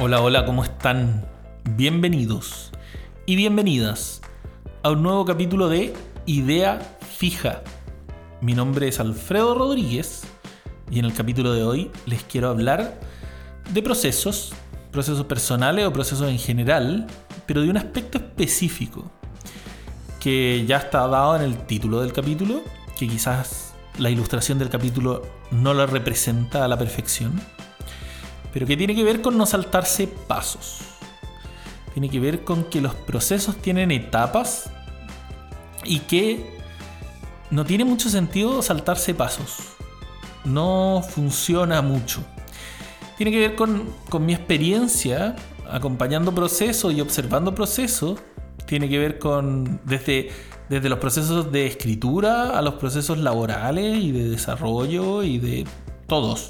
Hola, hola, ¿cómo están? Bienvenidos y bienvenidas a un nuevo capítulo de Idea Fija. Mi nombre es Alfredo Rodríguez y en el capítulo de hoy les quiero hablar de procesos personales o procesos en general, pero de un aspecto específico que ya está dado en el título del capítulo, que quizás la ilustración del capítulo no lo representa a la perfección, pero que tiene que ver con no saltarse pasos. Tiene que ver con que los procesos tienen etapas y que no tiene mucho sentido saltarse pasos. No funciona mucho. Tiene que ver con mi experiencia acompañando procesos y observando procesos. Tiene que ver con desde los procesos de escritura a los procesos laborales y de desarrollo y de todos.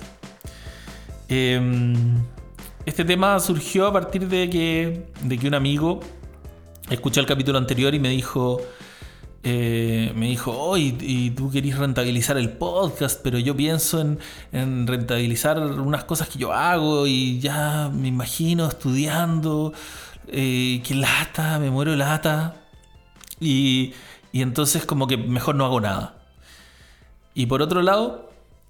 Este tema surgió a partir de que un amigo escuchó el capítulo anterior y me dijo, y tú querís rentabilizar el podcast, pero yo pienso en rentabilizar unas cosas que yo hago y ya me imagino estudiando, que lata, me muero de lata, y entonces como que mejor no hago nada. Y por otro lado,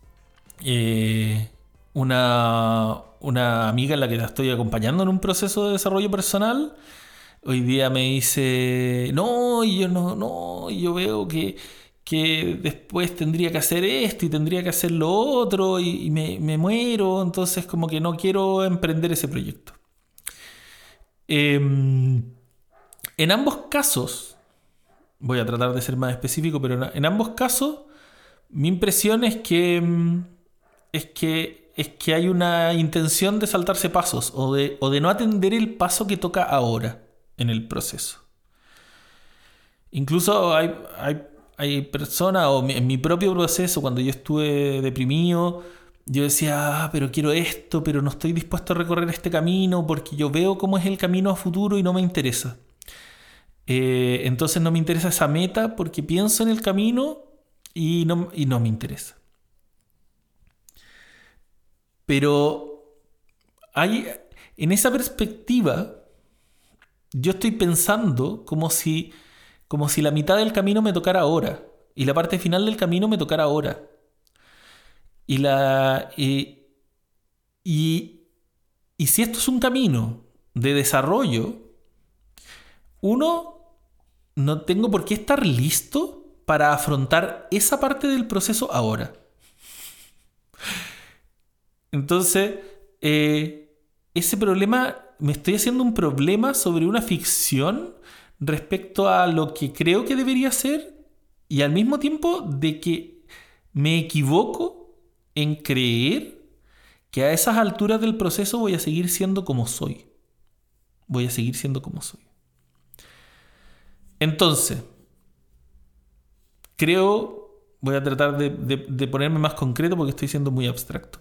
una amiga en la que la estoy acompañando en un proceso de desarrollo personal hoy día me dice, yo veo que después tendría que hacer esto y tendría que hacer lo otro y me muero, entonces como que no quiero emprender ese proyecto. En ambos casos, voy a tratar de ser más específico, pero en ambos casos mi impresión es que hay una intención de saltarse pasos o de no atender el paso que toca ahora en el proceso. Incluso hay personas, o en mi propio proceso, cuando yo estuve deprimido, yo decía, pero quiero esto, pero no estoy dispuesto a recorrer este camino porque yo veo cómo es el camino a futuro y no me interesa. Entonces no me interesa esa meta porque pienso en el camino y no me interesa. Pero en esa perspectiva, yo estoy pensando como si la mitad del camino me tocara ahora y la parte final del camino me tocara ahora. Y si esto es un camino de desarrollo, no tengo por qué estar listo para afrontar esa parte del proceso ahora. Entonces, ese problema, me estoy haciendo un problema sobre una ficción respecto a lo que creo que debería ser y al mismo tiempo de que me equivoco en creer que a esas alturas del proceso voy a seguir siendo como soy. Entonces, voy a tratar de ponerme más concreto porque estoy siendo muy abstracto.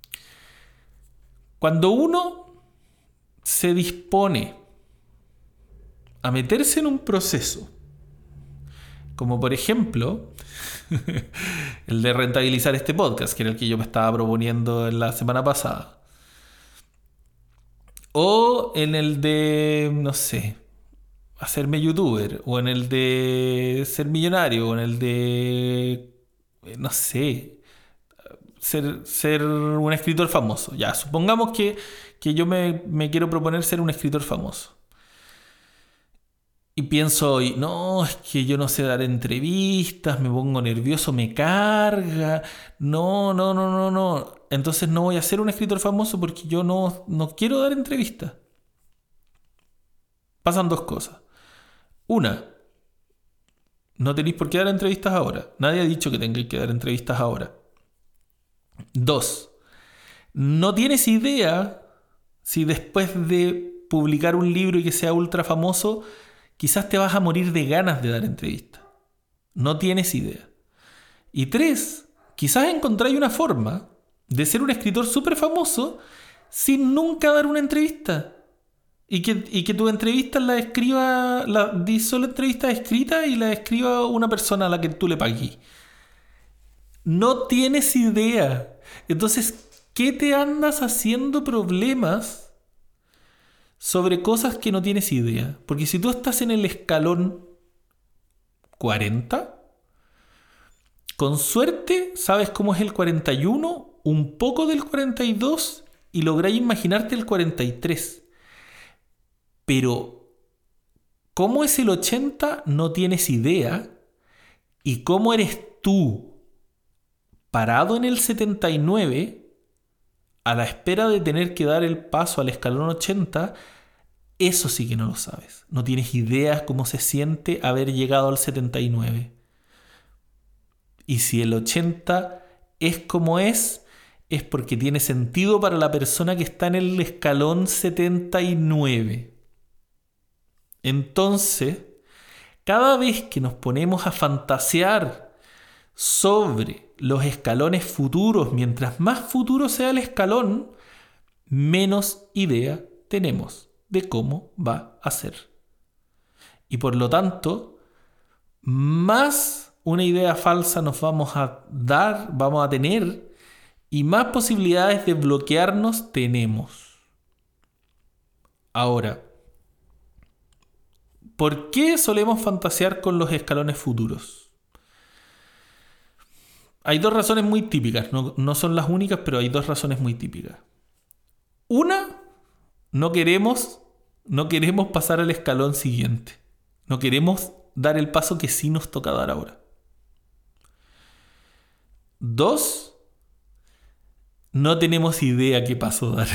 Cuando uno se dispone a meterse en un proceso, como por ejemplo el de rentabilizar este podcast, que era el que yo me estaba proponiendo en la semana pasada, o en el de, no sé, hacerme youtuber, o en el de ser millonario, o en el de, no sé, ser un escritor famoso. Ya, supongamos que yo me quiero proponer ser un escritor famoso. Y pienso hoy, no, es que yo no sé dar entrevistas, me pongo nervioso, me carga. No. Entonces no voy a ser un escritor famoso porque yo no quiero dar entrevistas. Pasan dos cosas. Una, no tenéis por qué dar entrevistas ahora. Nadie ha dicho que tengáis que dar entrevistas ahora. Dos, no tienes idea si después de publicar un libro y que sea ultra famoso, quizás te vas a morir de ganas de dar entrevistas. No tienes idea. Y tres, quizás encontráis una forma de ser un escritor súper famoso sin nunca dar una entrevista. Y que tu entrevista di solo entrevistas escritas y la escriba una persona a la que tú le pagues. No tienes idea. Entonces, ¿qué te andas haciendo problemas sobre cosas que no tienes idea. Porque si tú estás en el escalón 40, con suerte sabes cómo es el 41, un poco del 42 y lográs imaginarte el 43. Pero cómo es el 80 no tienes idea, y cómo eres tú parado en el 79 a la espera de tener que dar el paso al escalón 80, eso sí que no lo sabes. No tienes idea cómo se siente haber llegado al 79. Y si el 80 es como es porque tiene sentido para la persona que está en el escalón 79. Entonces, cada vez que nos ponemos a fantasear sobre los escalones futuros, mientras más futuro sea el escalón, menos idea tenemos de cómo va a ser. Y por lo tanto, más una idea falsa nos vamos a tener, y más posibilidades de bloquearnos tenemos. Ahora, ¿por qué solemos fantasear con los escalones futuros? Hay dos razones muy típicas, no son las únicas, pero hay dos razones muy típicas. Una, no queremos pasar al escalón siguiente. No queremos dar el paso que sí nos toca dar ahora. Dos, no tenemos idea qué paso dar.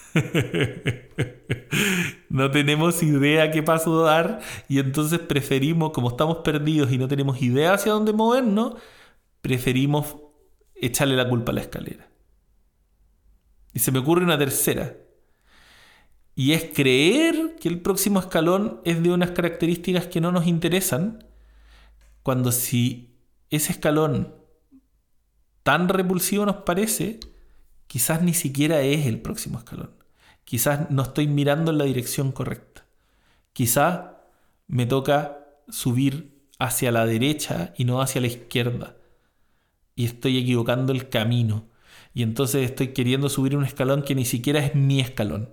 No tenemos idea qué paso dar, y entonces preferimos, como estamos perdidos y no tenemos idea hacia dónde movernos, preferimos echarle la culpa a la escalera. Y se me ocurre una tercera, y es creer que el próximo escalón es de unas características que no nos interesan, cuando si ese escalón tan repulsivo nos parece, quizás ni siquiera es el próximo escalón. Quizás no estoy mirando en la dirección correcta. Quizás me toca subir hacia la derecha y no hacia la izquierda. Y estoy equivocando el camino. Y entonces estoy queriendo subir un escalón que ni siquiera es mi escalón.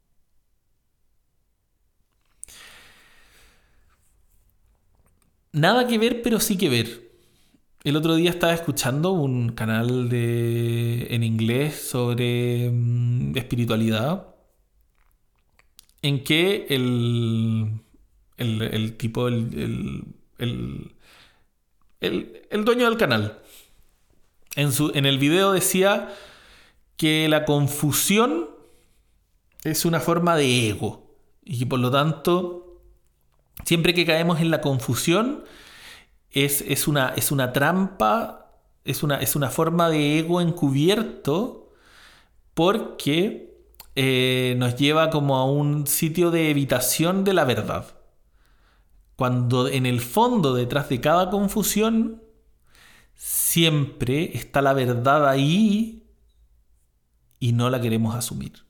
Nada que ver, pero sí que ver. El otro día estaba escuchando un canal en inglés sobre espiritualidad, en que el tipo, el dueño del canal, en el video decía que la confusión es una forma de ego, y que por lo tanto, siempre que caemos en la confusión, es una trampa, es una forma de ego encubierto, porque nos lleva como a un sitio de evitación de la verdad. Cuando en el fondo, detrás de cada confusión, siempre está la verdad ahí y no la queremos asumir.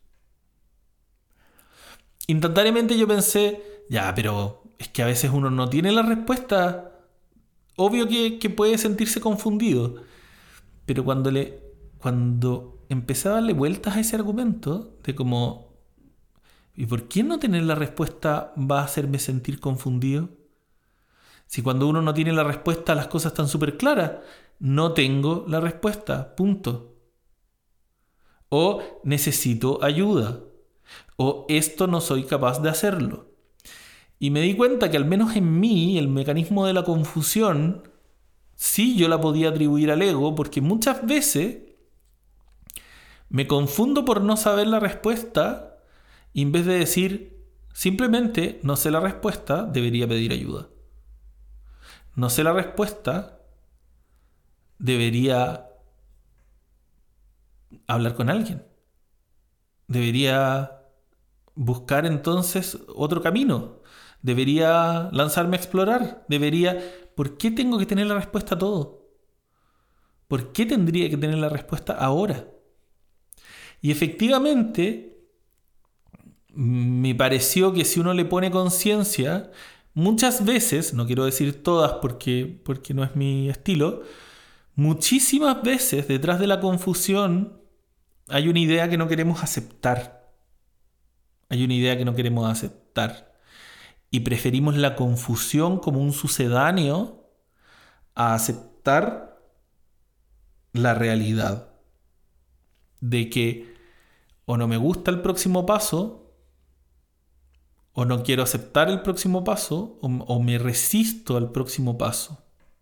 Instantáneamente yo pensé, ya, pero es que a veces uno no tiene la respuesta. Obvio que puede sentirse confundido. Pero cuando empecé a darle vueltas a ese argumento, de como, ¿y por qué no tener la respuesta va a hacerme sentir confundido? Si cuando uno no tiene la respuesta las cosas están súper claras. No tengo la respuesta, punto. O necesito ayuda. O esto no soy capaz de hacerlo. Y me di cuenta que al menos en mí el mecanismo de la confusión sí yo la podía atribuir al ego, porque muchas veces me confundo por no saber la respuesta, y en vez de decir simplemente no sé la respuesta, debería pedir ayuda. No sé la respuesta, debería hablar con alguien. Debería buscar entonces otro camino. Debería lanzarme a explorar. ¿Por qué tengo que tener la respuesta a todo? ¿Por qué tendría que tener la respuesta ahora? Y efectivamente, me pareció que si uno le pone conciencia, muchas veces, no quiero decir todas porque no es mi estilo, muchísimas veces detrás de la confusión hay una idea que no queremos aceptar. Hay una idea que no queremos aceptar. Y preferimos la confusión como un sucedáneo a aceptar la realidad de que o no me gusta el próximo paso, o no quiero aceptar el próximo paso, o me resisto al próximo paso.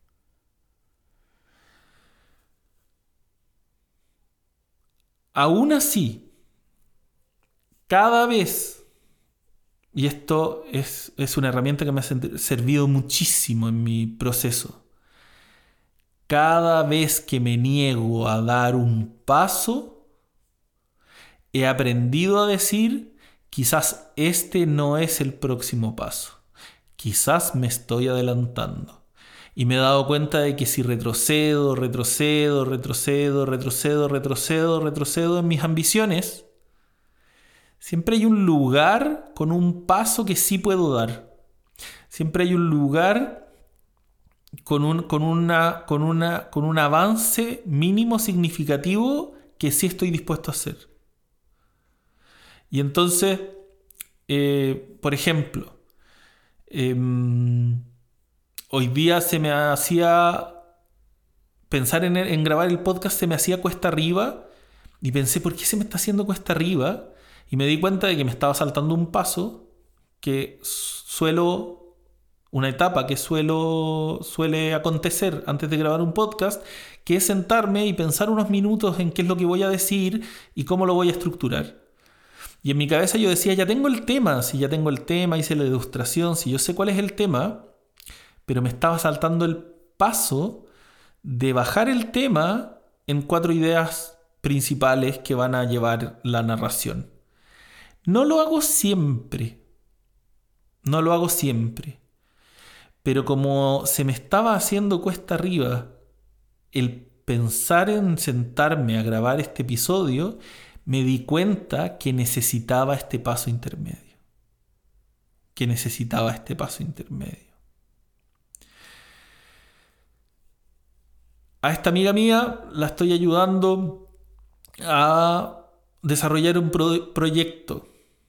Aún así, cada vez, y esto es una herramienta que me ha servido muchísimo en mi proceso, cada vez que me niego a dar un paso, he aprendido a decir, quizás este no es el próximo paso. Quizás me estoy adelantando. Y me he dado cuenta de que si retrocedo en mis ambiciones, siempre hay un lugar con un paso que sí puedo dar. Siempre hay un lugar con un avance mínimo significativo que sí estoy dispuesto a hacer. Y entonces, por ejemplo, hoy día se me hacía pensar en grabar el podcast, se me hacía cuesta arriba y pensé, ¿por qué se me está haciendo cuesta arriba? Y me di cuenta de que me estaba saltando un paso una etapa que suele acontecer antes de grabar un podcast, que es sentarme y pensar unos minutos en qué es lo que voy a decir y cómo lo voy a estructurar. Y en mi cabeza yo decía, ya tengo el tema, hice la ilustración, si yo sé cuál es el tema, pero me estaba saltando el paso de bajar el tema en 4 ideas principales que van a llevar la narración. No lo hago siempre, pero como se me estaba haciendo cuesta arriba el pensar en sentarme a grabar este episodio, me di cuenta que necesitaba este paso intermedio. A esta amiga mía la estoy ayudando a desarrollar un proyecto.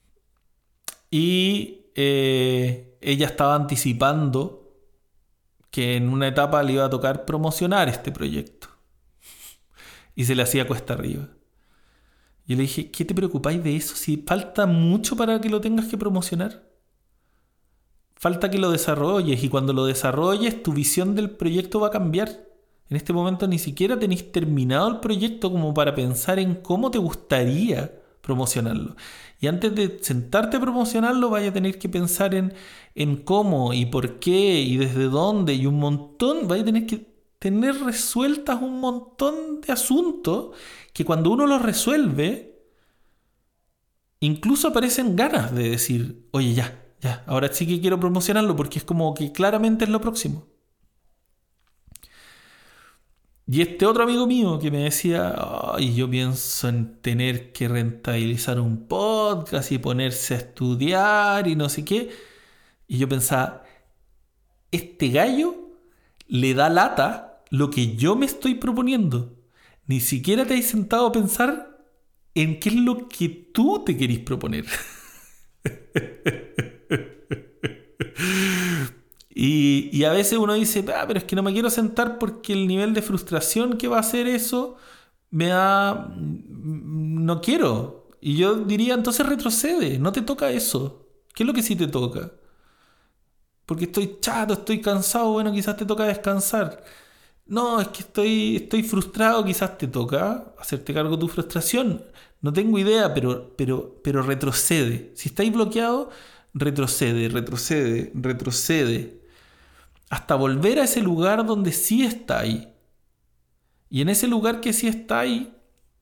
Y ella estaba anticipando que en una etapa le iba a tocar promocionar este proyecto. Y se le hacía cuesta arriba. Y le dije, ¿qué te preocupáis de eso? Si falta mucho para que lo tengas que promocionar. Falta que lo desarrolles, y cuando lo desarrolles tu visión del proyecto va a cambiar. En este momento ni siquiera tenéis terminado el proyecto como para pensar en cómo te gustaría promocionarlo. Y antes de sentarte a promocionarlo vaya a tener que pensar en cómo y por qué y desde dónde y un montón. Vaya a tener que tener resueltas un montón de asuntos que cuando uno los resuelve, incluso aparecen ganas de decir, oye, ya, ahora sí que quiero promocionarlo porque es como que claramente es lo próximo. Y este otro amigo mío que me decía, ay, yo pienso en tener que rentabilizar un podcast y ponerse a estudiar y no sé qué. Y yo pensaba, este gallo le da lata lo que yo me estoy proponiendo. Ni siquiera te has sentado a pensar en qué es lo que tú te querís proponer. Y a veces uno dice, pero es que no me quiero sentar porque el nivel de frustración que va a hacer eso no quiero. Y yo diría, entonces retrocede, no te toca eso. ¿Qué es lo que sí te toca? Porque estoy chato, estoy cansado, bueno, quizás te toca descansar. No, es que estoy frustrado, quizás te toca hacerte cargo de tu frustración. No tengo idea, pero retrocede. Si estáis bloqueado, retrocede. Hasta volver a ese lugar donde sí está ahí. Y en ese lugar que sí está ahí,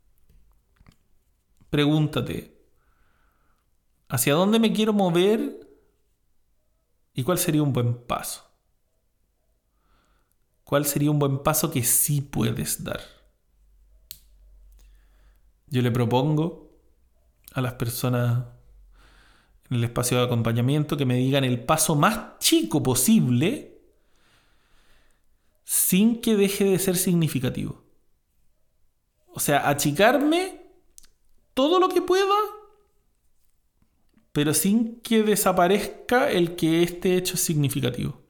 pregúntate, ¿hacia dónde me quiero mover? ¿Y cuál sería un buen paso? ¿Cuál sería un buen paso que sí puedes dar? Yo le propongo a las personas en el espacio de acompañamiento que me digan el paso más chico posible sin que deje de ser significativo. O sea, achicarme todo lo que pueda pero sin que desaparezca el que este hecho es significativo.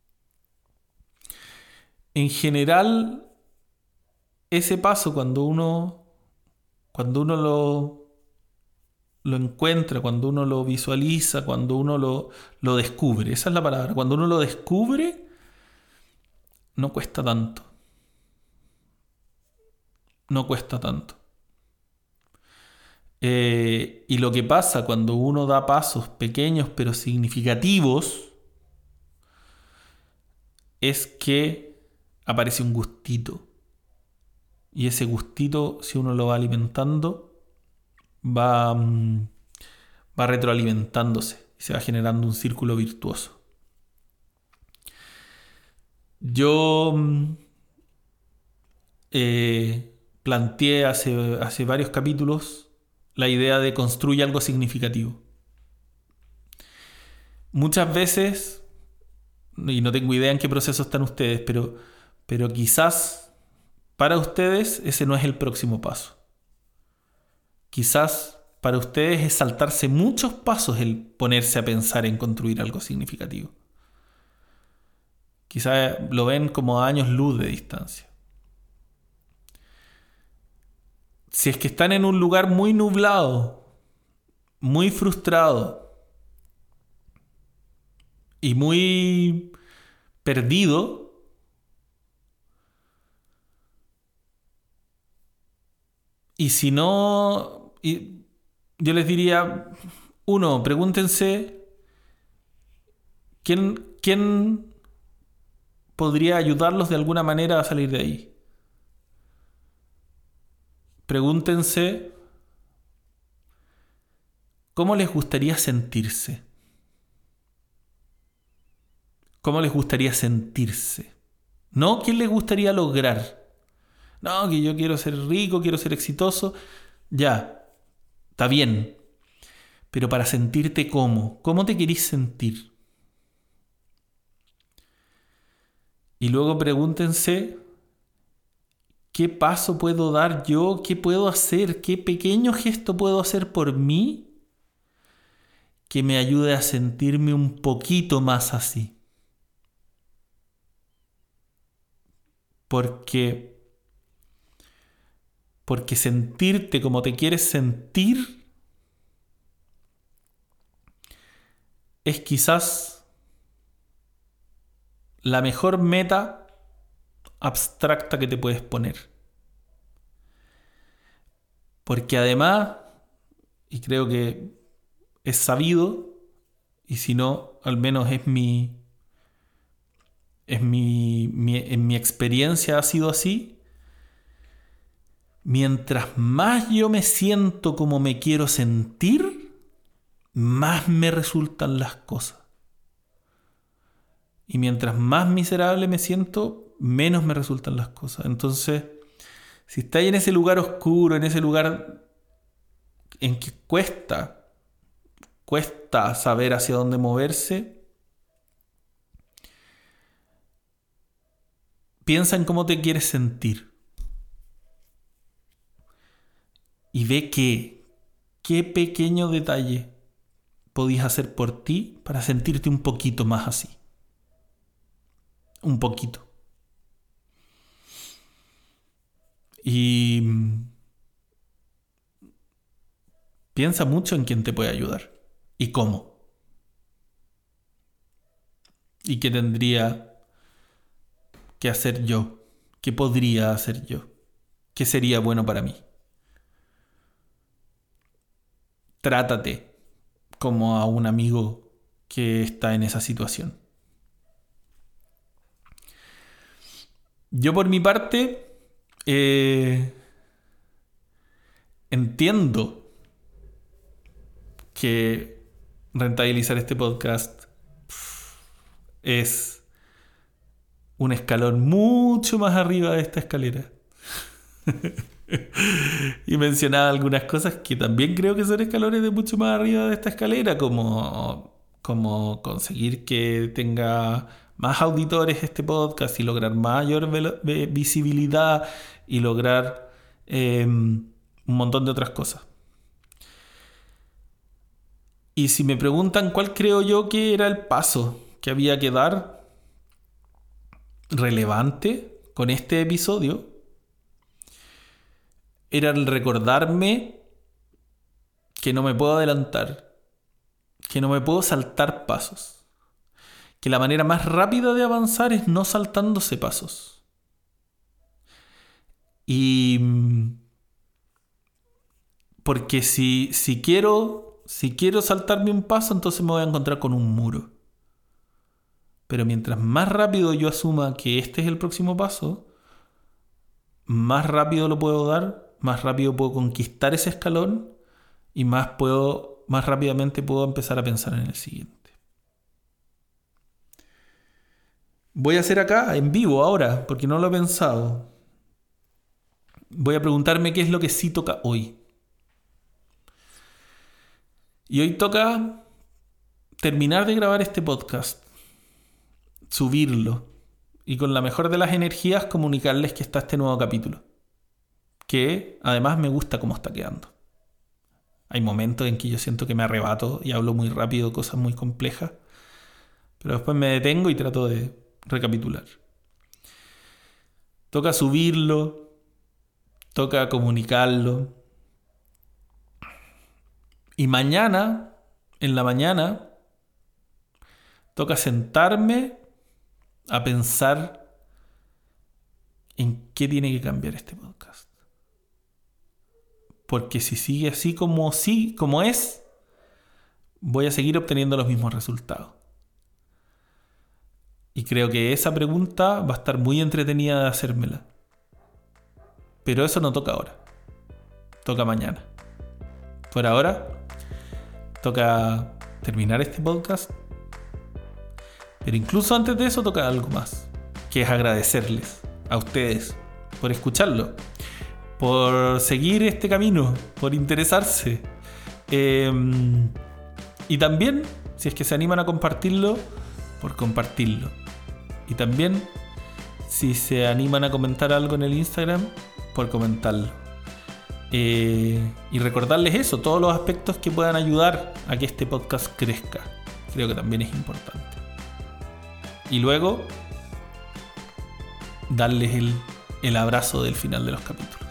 En general, ese paso cuando uno lo encuentra, cuando uno lo visualiza, cuando uno lo descubre, esa es la palabra, cuando uno lo descubre, no cuesta tanto. No cuesta tanto. Y lo que pasa cuando uno da pasos pequeños pero significativos es que aparece un gustito. Y ese gustito, si uno lo va alimentando, va retroalimentándose y se va generando un círculo virtuoso. Yo planteé hace varios capítulos la idea de construir algo significativo. Muchas veces, y no tengo idea en qué proceso están ustedes, pero quizás para ustedes ese no es el próximo paso. Quizás para ustedes es saltarse muchos pasos el ponerse a pensar en construir algo significativo. Quizás lo ven como a años luz de distancia. Si es que están en un lugar muy nublado, muy frustrado y muy perdido, y si no, yo les diría, uno, pregúntense quién podría ayudarlos de alguna manera a salir de ahí. Pregúntense cómo les gustaría sentirse. ¿Cómo les gustaría sentirse? No qué les gustaría lograr. No, que yo quiero ser rico, quiero ser exitoso. Ya, está bien. Pero para sentirte ¿cómo te querís sentir? Y luego pregúntense, ¿qué paso puedo dar yo? ¿Qué puedo hacer? ¿Qué pequeño gesto puedo hacer por mí que me ayude a sentirme un poquito más así? Porque sentirte como te quieres sentir es quizás la mejor meta abstracta que te puedes poner. Porque además, y creo que es sabido, y si no, al menos en mi experiencia ha sido así, mientras más yo me siento como me quiero sentir, más me resultan las cosas. Y mientras más miserable me siento, menos me resultan las cosas. Entonces, si estáis en ese lugar oscuro, en ese lugar en que cuesta saber hacia dónde moverse, piensa en cómo te quieres sentir. Y ve qué pequeño detalle podías hacer por ti para sentirte un poquito más así. Un poquito. Y piensa mucho en quién te puede ayudar y cómo. Y qué tendría que hacer yo. ¿Qué podría hacer yo? ¿Qué sería bueno para mí? Trátate como a un amigo que está en esa situación. Yo por mi parte entiendo que rentabilizar este podcast es un escalón mucho más arriba de esta escalera. Y mencionaba algunas cosas que también creo que son escalones de mucho más arriba de esta escalera, como conseguir que tenga más auditores este podcast y lograr mayor visibilidad y lograr un montón de otras cosas. Y si me preguntan cuál creo yo que era el paso que había que dar relevante con este episodio, era el recordarme que no me puedo adelantar, que no me puedo saltar pasos, que la manera más rápida de avanzar es no saltándose pasos. Y porque si quiero saltarme un paso, entonces me voy a encontrar con un muro. Pero mientras más rápido yo asuma que este es el próximo paso, más rápido lo puedo dar, más rápido puedo conquistar ese escalón y más rápidamente puedo empezar a pensar en el siguiente. Voy a hacer acá en vivo ahora, porque no lo he pensado. Voy a preguntarme qué es lo que sí toca hoy. Y hoy toca terminar de grabar este podcast, subirlo y con la mejor de las energías comunicarles que está este nuevo capítulo, que además me gusta cómo está quedando. Hay momentos en que yo siento que me arrebato y hablo muy rápido, cosas muy complejas, pero después me detengo y trato de recapitular. Toca subirlo, toca comunicarlo. Y mañana, en la mañana, toca sentarme a pensar en qué tiene que cambiar este podcast. Porque si sigue así como es, voy a seguir obteniendo los mismos resultados. Y creo que esa pregunta va a estar muy entretenida de hacérmela. Pero eso no toca ahora. Toca mañana. Por ahora, toca terminar este podcast. Pero incluso antes de eso toca algo más, que es agradecerles a ustedes por escucharlo, por seguir este camino, por interesarse. Y también, si es que se animan a compartirlo, por compartirlo. Y también, si se animan a comentar algo en el Instagram, por comentarlo. Y recordarles eso, todos los aspectos que puedan ayudar a que este podcast crezca. Creo que también es importante. Y luego, darles el abrazo del final de los capítulos.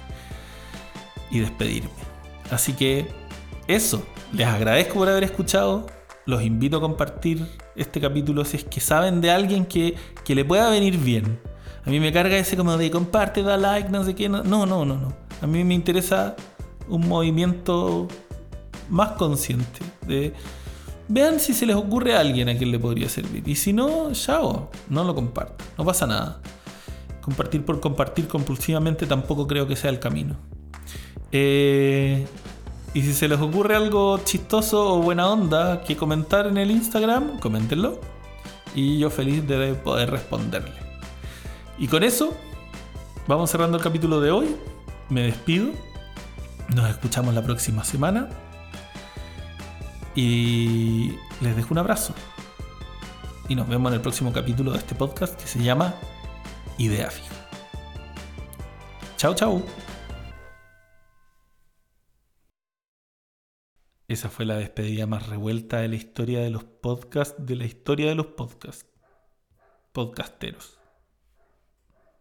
Y despedirme. Así que, eso. Les agradezco por haber escuchado. Los invito a compartir este capítulo si es que saben de alguien que le pueda venir bien. A mí me carga ese como de comparte, da like, no sé qué. No. A mí me interesa un movimiento más consciente. Vean si se les ocurre a alguien a quien le podría servir. Y si no, chao, no lo comparto. No pasa nada. Compartir por compartir compulsivamente tampoco creo que sea el camino. Y si se les ocurre algo chistoso o buena onda que comentar en el Instagram, coméntenlo. Y yo feliz de poder responderle. Y con eso, vamos cerrando el capítulo de hoy. Me despido. Nos escuchamos la próxima semana. Y les dejo un abrazo. Y nos vemos en el próximo capítulo de este podcast que se llama Idea Fija. Chao. Esa fue la despedida más revuelta de la historia de los podcasts, podcasteros.